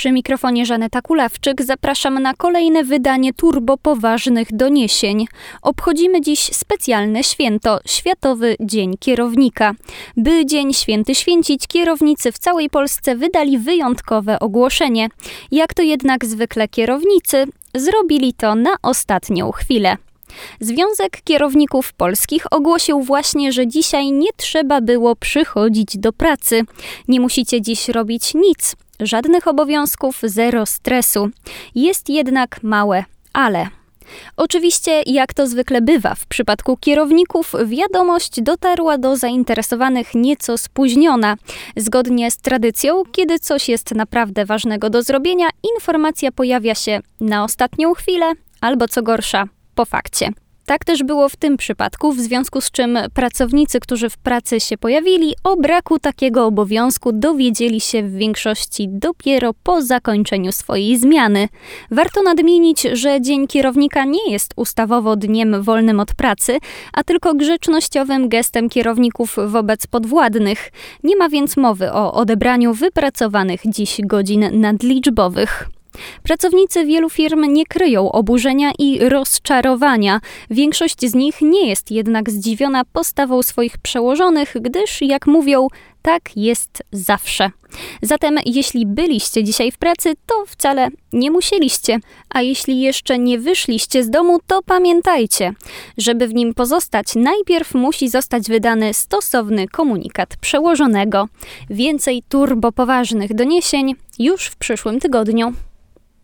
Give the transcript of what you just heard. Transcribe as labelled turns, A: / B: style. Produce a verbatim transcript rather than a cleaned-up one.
A: Przy mikrofonie Żaneta Kulawczyk zapraszam na kolejne wydanie turbopoważnych doniesień. Obchodzimy dziś specjalne święto, Światowy Dzień Kierownika. By Dzień Święty święcić, kierownicy w całej Polsce wydali wyjątkowe ogłoszenie. Jak to jednak zwykle kierownicy, zrobili to na ostatnią chwilę. Związek Kierowników Polskich ogłosił właśnie, że dzisiaj nie trzeba było przychodzić do pracy. Nie musicie dziś robić nic, żadnych obowiązków, zero stresu. Jest jednak małe ale. Oczywiście, jak to zwykle bywa w przypadku kierowników, wiadomość dotarła do zainteresowanych nieco spóźniona. Zgodnie z tradycją, kiedy coś jest naprawdę ważnego do zrobienia, informacja pojawia się na ostatnią chwilę albo co gorsza, po fakcie. Tak też było w tym przypadku, w związku z czym pracownicy, którzy w pracy się pojawili, o braku takiego obowiązku dowiedzieli się w większości dopiero po zakończeniu swojej zmiany. Warto nadmienić, że Dzień Kierownika nie jest ustawowo dniem wolnym od pracy, a tylko grzecznościowym gestem kierowników wobec podwładnych. Nie ma więc mowy o odebraniu wypracowanych dziś godzin nadliczbowych. Pracownicy wielu firm nie kryją oburzenia i rozczarowania. Większość z nich nie jest jednak zdziwiona postawą swoich przełożonych, gdyż, jak mówią, tak jest zawsze. Zatem jeśli byliście dzisiaj w pracy, to wcale nie musieliście. A jeśli jeszcze nie wyszliście z domu, to pamiętajcie, żeby w nim pozostać, najpierw musi zostać wydany stosowny komunikat przełożonego. Więcej turbopoważnych doniesień już w przyszłym tygodniu.